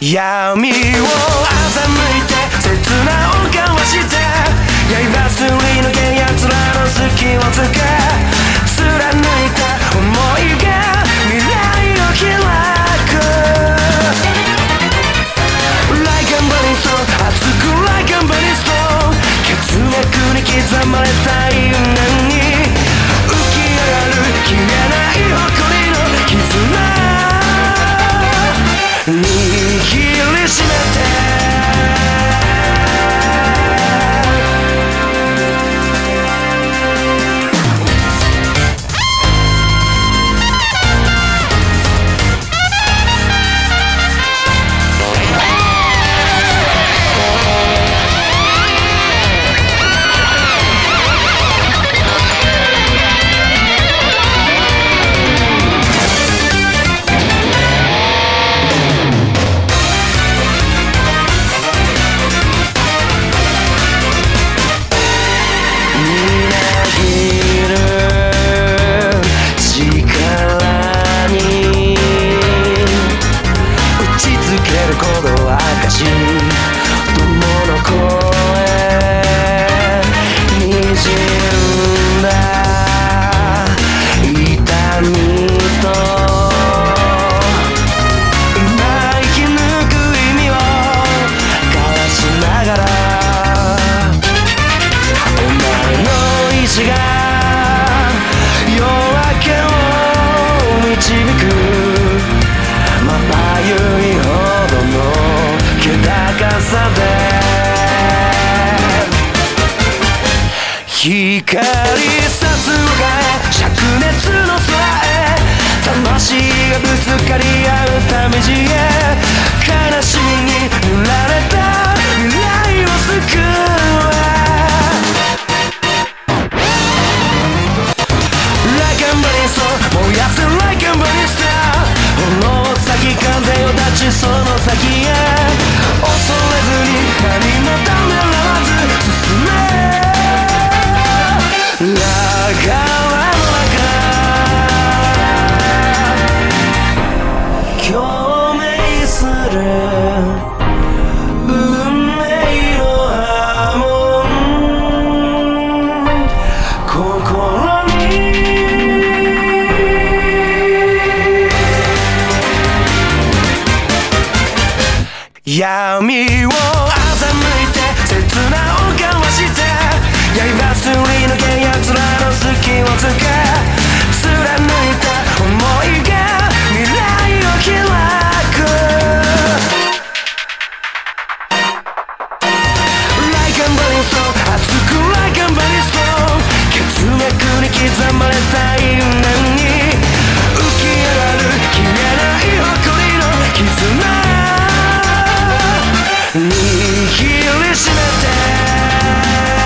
闇を欺いて切なを交わして刃すり抜け奴らの隙をつけ貫いた想いが未来を開く Like a burning stone 熱く Like a burning stone 血脈に刻まれた因縁に浮き上がる消えない誇りの絆握りしめて光さすがへ灼熱の空へ魂がぶつかり合うため地へ悲しみに塗られた未来を救う Like a burning stone 燃やす Like a burning star 炎を咲き風を立ちその先へ恐れずに何もためらわず進めラガワの中共鳴する運命の波紋心に闇を欺いて切なを交わして刃すり抜け奴らの隙をつけ貫いた想いが未来を開く Like a burning stone 熱く Like a burning stone 血脈に刻まれた因縁に浮き上がる消えない誇りの絆握りしめて